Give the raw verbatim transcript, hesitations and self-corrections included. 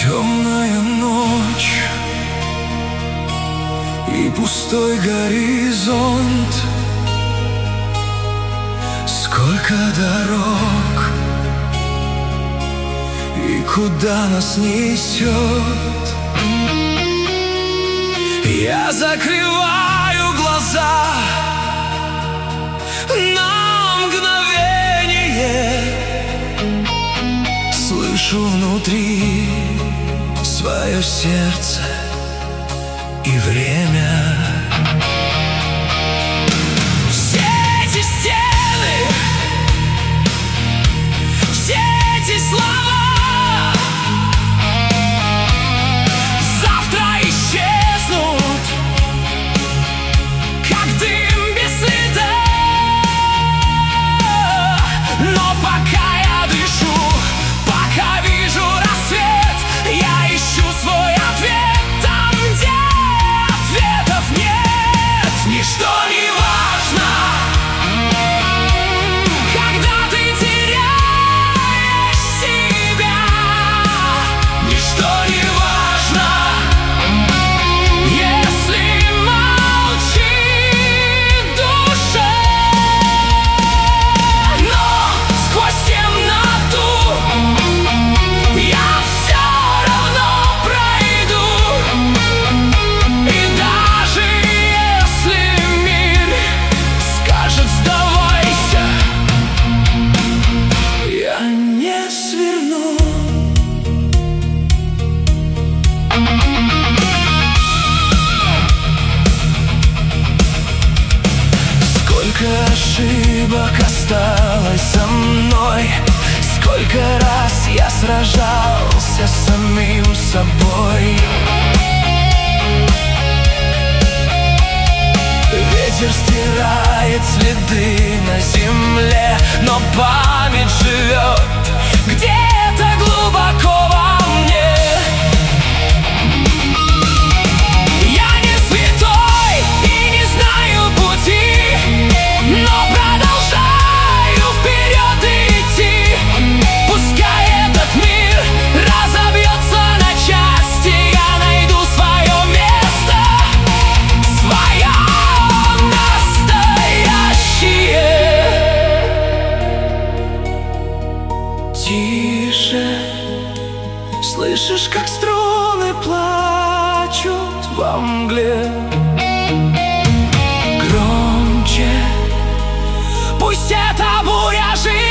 Темная ночь и пустой горизонт. Сколько дорог и куда нас несет. Я закрываю глаза на мгновение, слышу внутри свое сердце и время. Все эти стены, все эти слова завтра исчезнут, как дым без следа. Но пока я дышу, пока вижу рассвет, я ищу свой ответ там, где ответов нет. Ничто не важно, когда ты теряешь себя. Ничто не важно, если молчит душа. Но сквозь темноту я все равно пройду. И даже если мир скажет сдавайся, я не сверну. Сколько ошибок осталось за мной, сколько раз я сражался с самим собой. Ветер стирает следы на земле, но память живет где-то глубоко во мне. Я не святой и не знаю пути, но продолжаю вперед идти. Пускай этот мир разобьется на части, я найду свое место, свое настоящее. Тише, слышишь, как струны плачут во мгле. Громче, пусть эта буря живет.